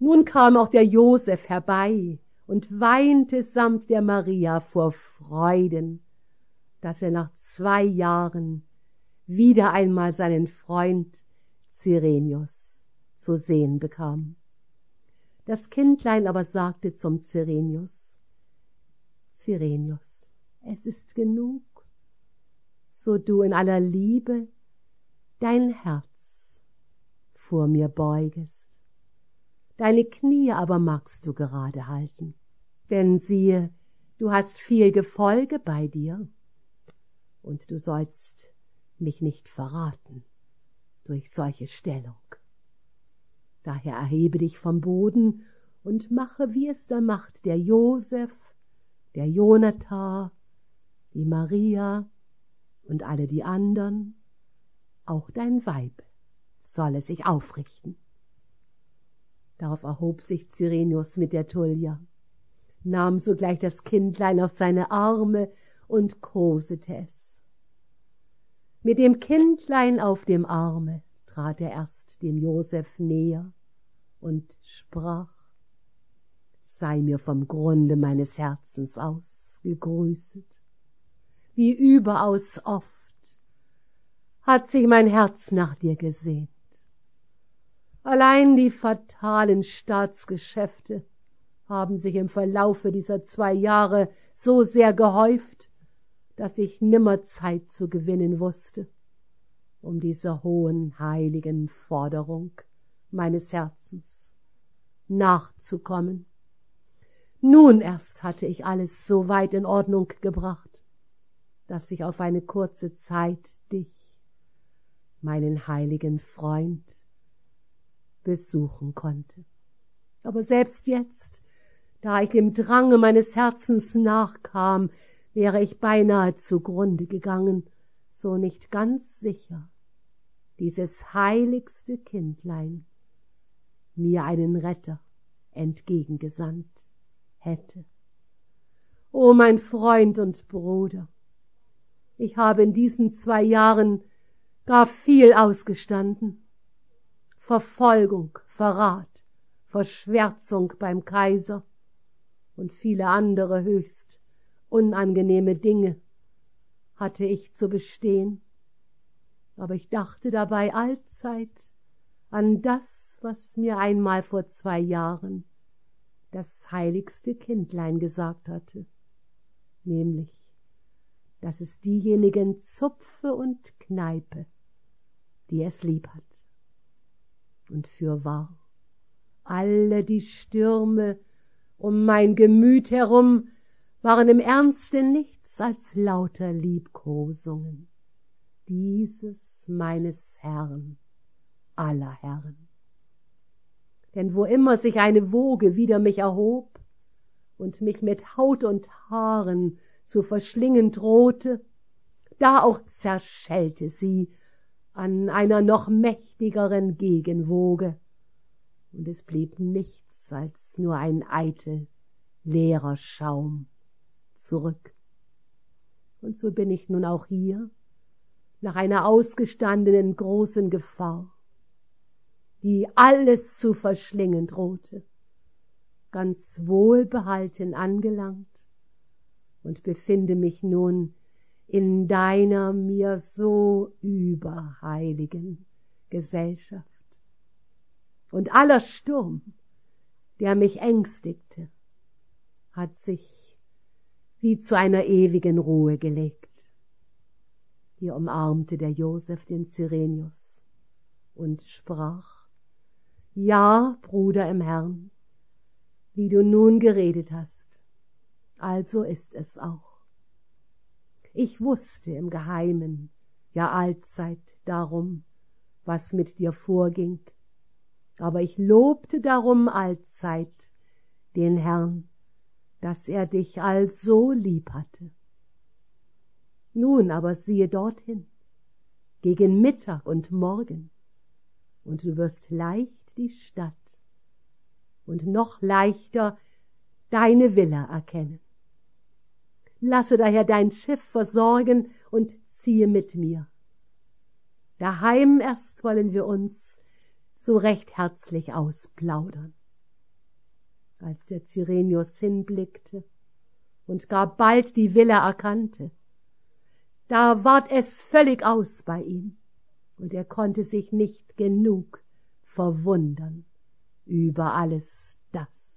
Nun kam auch der Josef herbei und weinte samt der Maria vor Freuden, dass er nach 2 Jahren wieder einmal seinen Freund Cyrenius zu sehen bekam. Das Kindlein aber sagte zum Cyrenius: Cyrenius, es ist genug, so du in aller Liebe dein Herz vor mir beugest. Deine Knie aber magst du gerade halten, denn siehe, du hast viel Gefolge bei dir, und du sollst mich nicht verraten durch solche Stellung. Daher erhebe dich vom Boden und mache, wie es da macht der Josef, der Jonathan, die Maria und alle die anderen. Auch dein Weib solle sich aufrichten. Darauf erhob sich Cyrenius mit der Tullia, nahm sogleich das Kindlein auf seine Arme und kosete es. Mit dem Kindlein auf dem Arme trat er erst dem Josef näher und sprach: Sei mir vom Grunde meines Herzens aus gegrüßet. Wie überaus oft hat sich mein Herz nach dir gesehnt. Allein die fatalen Staatsgeschäfte haben sich im Verlaufe dieser 2 Jahre so sehr gehäuft, dass ich nimmer Zeit zu gewinnen wusste, um dieser hohen, heiligen Forderung meines Herzens nachzukommen. Nun erst hatte ich alles so weit in Ordnung gebracht, dass ich auf eine kurze Zeit dich, meinen heiligen Freund, besuchen konnte. Aber selbst jetzt, da ich dem Drange meines Herzens nachkam, wäre ich beinahe zugrunde gegangen, so nicht ganz sicher dieses heiligste Kindlein mir einen Retter entgegengesandt hätte. O mein Freund und Bruder, ich habe in diesen 2 Jahren gar viel ausgestanden. Verfolgung, Verrat, Verschwärzung beim Kaiser und viele andere höchst unangenehme Dinge hatte ich zu bestehen. Aber ich dachte dabei allzeit an das, was mir einmal vor 2 Jahren das heiligste Kindlein gesagt hatte, nämlich, dass es diejenigen zupfe und kneipe, die es lieb hat. Und fürwahr, alle die Stürme um mein Gemüt herum waren im Ernste nichts als lauter Liebkosungen dieses meines Herrn aller Herren. Denn wo immer sich eine Woge wider mich erhob und mich mit Haut und Haaren zu verschlingen drohte, da auch zerschellte sie an einer noch mächtigeren Gegenwoge, und es blieb nichts als nur ein eitel, leerer Schaum zurück. Und so bin ich nun auch hier, nach einer ausgestandenen großen Gefahr, die alles zu verschlingen drohte, ganz wohlbehalten angelangt und befinde mich nun in deiner mir so überheiligen Gesellschaft. Und aller Sturm, der mich ängstigte, hat sich wie zu einer ewigen Ruhe gelegt. Hier umarmte der Josef den Cyrenius und sprach: Ja, Bruder im Herrn, wie du nun geredet hast, also ist es auch. Ich wusste im Geheimen ja allzeit darum, was mit dir vorging, aber ich lobte darum allzeit den Herrn, dass er dich also lieb hatte. Nun aber siehe dorthin, gegen Mittag und Morgen, und du wirst leicht die Stadt und noch leichter deine Villa erkennen. Lasse daher dein Schiff versorgen und ziehe mit mir. Daheim erst wollen wir uns so recht herzlich ausplaudern. als der Cyrenius hinblickte und gar bald die Villa erkannte. Da ward es völlig aus bei ihm, und er konnte sich nicht genug verwundern über alles das.